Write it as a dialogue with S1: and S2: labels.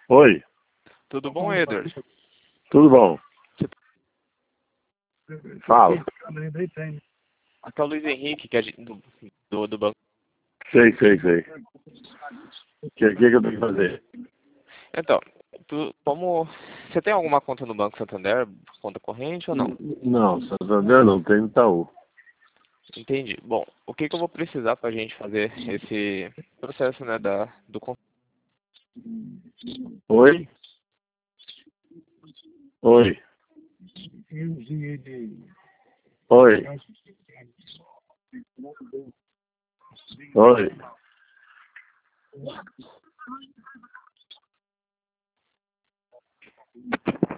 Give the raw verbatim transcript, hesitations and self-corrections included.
S1: Oi,
S2: Tudo bom, Edward?
S1: tudo bom? Fala.
S2: Aqui é o Luiz Henrique, que é de- do, do, do banco.
S1: Sei, sei, sei. O que, que, que eu tenho que fazer?
S2: Então, tu, como você tem alguma conta no Banco Santander, conta corrente ou não?
S1: N- Não, Santander não tem no Itaú.
S2: Entendi. Bom, o que que eu vou precisar para a gente fazer esse processo, né, da, do con-
S1: Oi? Oi? Oi? Oi?